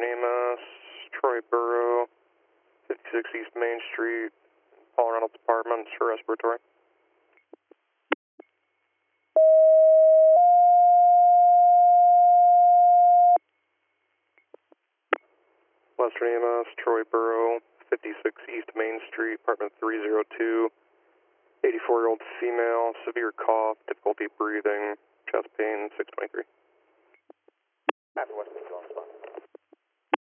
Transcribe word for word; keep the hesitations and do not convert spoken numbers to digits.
Western E M S, Troy Borough, fifty-six East Main Street, Paul Reynolds Apartments for respiratory. Western E M S, Troy Borough, fifty-six East Main Street, apartment three oh two, eighty-four-year-old female, severe cough, difficulty breathing, chest pain, six twenty-three. Copy, Western.